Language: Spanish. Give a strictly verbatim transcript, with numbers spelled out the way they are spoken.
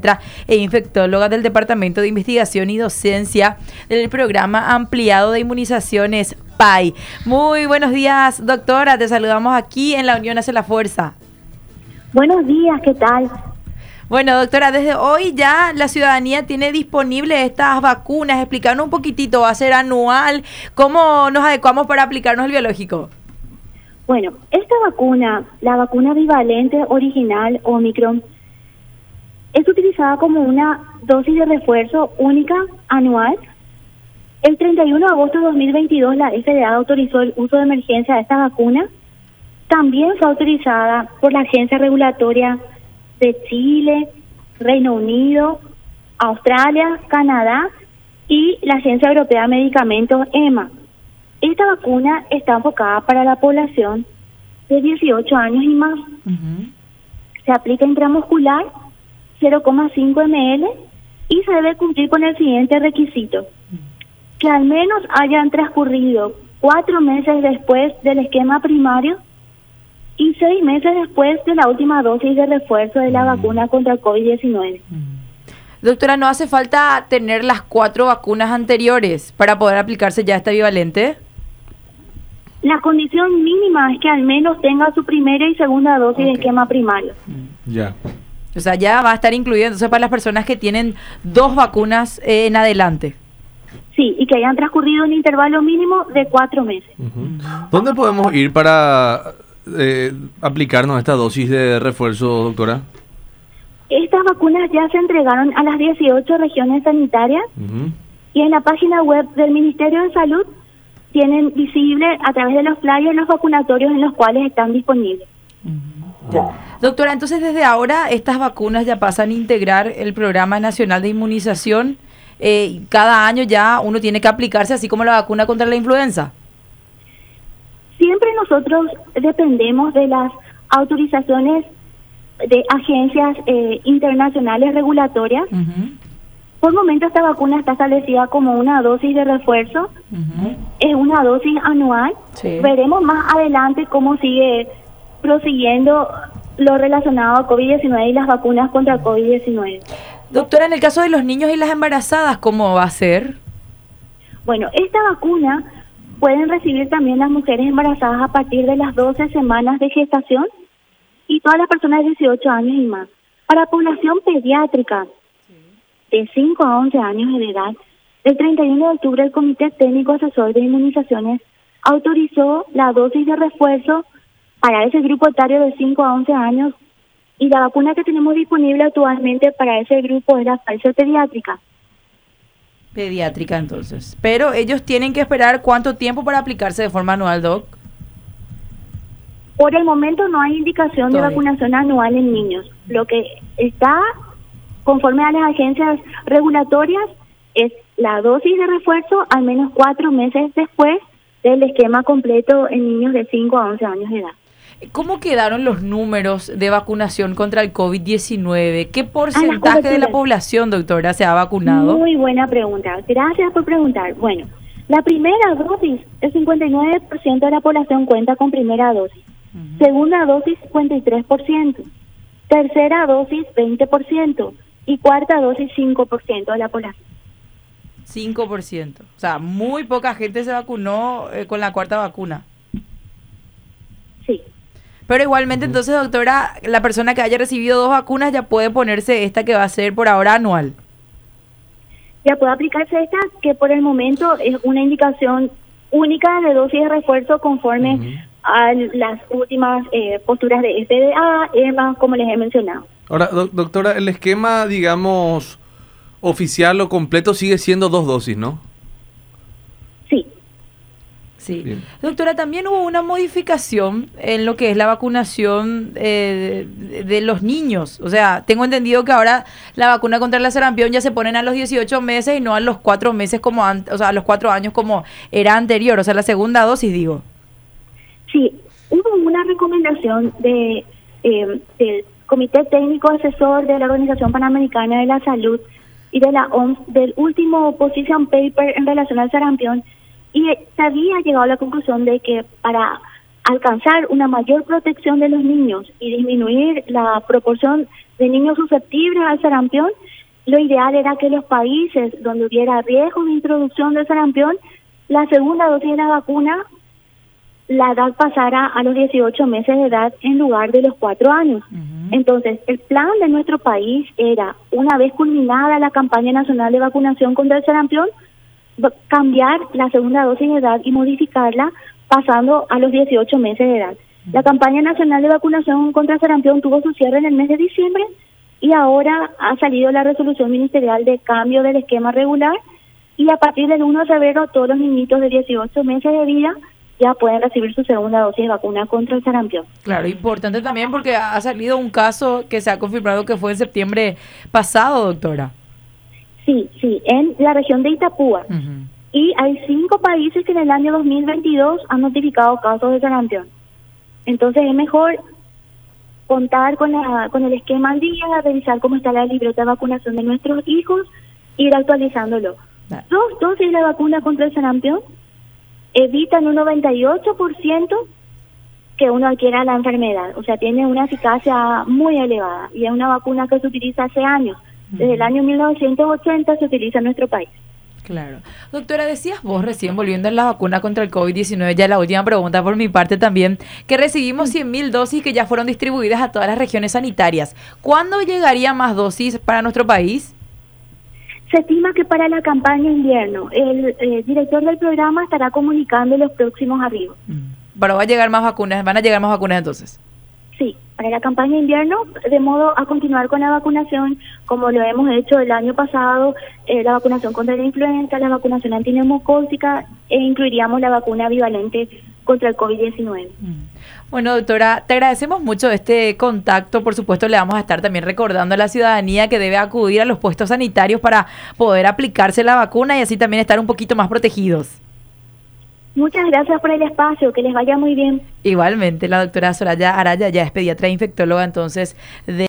pediatra e infectóloga del Departamento de Investigación y Docencia del Programa Ampliado de Inmunizaciones P A I. Muy buenos días, doctora. Te saludamos aquí en La Unión Hace la Fuerza. Buenos días, ¿qué tal? Bueno, doctora, desde hoy ya la ciudadanía tiene disponibles estas vacunas. Explicarnos un poquitito, ¿va a ser anual? ¿Cómo nos adecuamos para aplicarnos el biológico? Bueno, esta vacuna, la vacuna bivalente original Omicron, es utilizada como una dosis de refuerzo única anual. El treinta y uno de agosto de dos mil veintidós la F D A autorizó el uso de emergencia de esta vacuna. También fue autorizada por la Agencia Regulatoria de Chile, Reino Unido, Australia, Canadá y la Agencia Europea de Medicamentos E M A. Esta vacuna está enfocada para la población de dieciocho años y más. Uh-huh. Se aplica intramuscular, cero coma cinco mililitros, y se debe cumplir con el siguiente requisito: uh-huh. que al menos hayan transcurrido cuatro meses después del esquema primario y seis meses después de la última dosis de refuerzo de la uh-huh. vacuna contra el COVID diecinueve. Uh-huh. Doctora, ¿no hace falta tener las cuatro vacunas anteriores para poder aplicarse ya esta bivalente? La condición mínima es que al menos tenga su primera y segunda dosis okay. de esquema primario. Ya. O sea, ya va a estar incluido entonces para las personas que tienen dos vacunas eh, en adelante. Sí, y que hayan transcurrido un intervalo mínimo de cuatro meses. Uh-huh. ¿Dónde podemos ir para eh, aplicarnos esta dosis de refuerzo, doctora? Estas vacunas ya se entregaron a las dieciocho regiones sanitarias uh-huh. y en la página web del Ministerio de Salud tienen visible a través de los flyers los vacunatorios en los cuales están disponibles. Uh-huh. Ya. Doctora, entonces desde ahora estas vacunas ya pasan a integrar el Programa Nacional de Inmunización. Eh, cada año ya uno tiene que aplicarse así como la vacuna contra la influenza. Siempre nosotros dependemos de las autorizaciones de agencias eh, internacionales regulatorias. Uh-huh. Por el momento esta vacuna está establecida como una dosis de refuerzo, uh-huh. es una dosis anual. Sí. Veremos más adelante cómo sigue prosiguiendo lo relacionado a COVID diecinueve y las vacunas contra el COVID diecinueve. Doctora, en el caso de los niños y las embarazadas, ¿cómo va a ser? Bueno, esta vacuna pueden recibir también las mujeres embarazadas a partir de las doce semanas de gestación y todas las personas de dieciocho años y más. Para población pediátrica de cinco a once años de edad, el treinta y uno de octubre el Comité Técnico Asesor de Inmunizaciones autorizó la dosis de refuerzo para ese grupo etario de cinco a once años y la vacuna que tenemos disponible actualmente para ese grupo es la Pfizer pediátrica. Pediátrica entonces. Pero ellos tienen que esperar ¿cuánto tiempo para aplicarse de forma anual, Doc? Por el momento no hay indicación Todavía. de vacunación anual en niños. Lo que está conforme a las agencias regulatorias es la dosis de refuerzo al menos cuatro meses después del esquema completo en niños de cinco a once años de edad. ¿Cómo quedaron los números de vacunación contra el COVID diecinueve? ¿Qué porcentaje de la población, doctora, se ha vacunado? Muy buena pregunta. Gracias por preguntar. Bueno, la primera dosis, el cincuenta y nueve por ciento de la población cuenta con primera dosis. Uh-huh. Segunda dosis, cincuenta y tres por ciento. Tercera dosis, veinte por ciento. Y cuarta dosis, cinco por ciento de la población. cinco por ciento. O sea, muy poca gente se vacunó eh, con la cuarta vacuna. Sí. Pero igualmente, entonces, doctora, la persona que haya recibido dos vacunas ya puede ponerse esta que va a ser por ahora anual. Ya puede aplicarse esta, que por el momento es una indicación única de dosis de refuerzo conforme uh-huh. a las últimas eh, posturas de F D A, E M A, como les he mencionado. Ahora, do- doctora, el esquema, digamos, oficial o completo sigue siendo dos dosis, ¿no? Sí. Sí. Bien. Doctora, también hubo una modificación en lo que es la vacunación eh, de, de los niños. O sea, tengo entendido que ahora la vacuna contra la sarampión ya se ponen a los dieciocho meses y no a los cuatro meses como antes, o sea, a los cuatro años como era anterior, o sea, la segunda dosis, digo. Sí, hubo una recomendación de eh, del Comité Técnico Asesor de la Organización Panamericana de la Salud y de la O M S del último position paper en relación al sarampión, y se había llegado a la conclusión de que para alcanzar una mayor protección de los niños y disminuir la proporción de niños susceptibles al sarampión, lo ideal era que los países donde hubiera riesgo de introducción del sarampión, la segunda dosis de la vacuna, la edad pasara a los dieciocho meses de edad en lugar de los cuatro años. Uh-huh. Entonces, el plan de nuestro país era, una vez culminada la campaña nacional de vacunación contra el sarampión, cambiar la segunda dosis de edad y modificarla pasando a los dieciocho meses de edad. Uh-huh. La campaña nacional de vacunación contra el sarampión tuvo su cierre en el mes de diciembre y ahora ha salido la resolución ministerial de cambio del esquema regular y a partir del primero de febrero todos los niñitos de dieciocho meses de vida ya pueden recibir su segunda dosis de vacuna contra el sarampión. Claro, importante también porque ha salido un caso que se ha confirmado que fue en septiembre pasado, doctora. Sí, sí, en la región de Itapúa. Uh-huh. Y hay cinco países que en el año dos mil veintidós han notificado casos de sarampión. Entonces es mejor contar con la con el esquema al día, revisar cómo está la libreta de vacunación de nuestros hijos, ir actualizándolo. Uh-huh. Dos dosis de la vacuna contra el sarampión evitan un noventa y ocho por ciento que uno adquiera la enfermedad. O sea, tiene una eficacia muy elevada y es una vacuna que se utiliza hace años. Desde el año mil novecientos ochenta se utiliza en nuestro país. Claro. Doctora, decías vos recién, volviendo a la vacuna contra el COVID diecinueve, ya la última pregunta por mi parte también, que recibimos cien mil dosis que ya fueron distribuidas a todas las regiones sanitarias. ¿Cuándo llegaría más dosis para nuestro país? Se estima que para la campaña invierno, el eh, director del programa estará comunicando los próximos arribos. Mm. Pero va a llegar más vacunas, van a llegar más vacunas entonces. Sí, para la campaña invierno, de modo a continuar con la vacunación, como lo hemos hecho el año pasado, eh, la vacunación contra la influenza, la vacunación antineumocócica, e incluiríamos la vacuna bivalente contra el COVID diecinueve. Mm. Bueno, doctora, te agradecemos mucho este contacto. Por supuesto, le vamos a estar también recordando a la ciudadanía que debe acudir a los puestos sanitarios para poder aplicarse la vacuna y así también estar un poquito más protegidos. Muchas gracias por el espacio, que les vaya muy bien. Igualmente, la doctora Soraya Araya ya es pediatra e infectóloga, entonces, de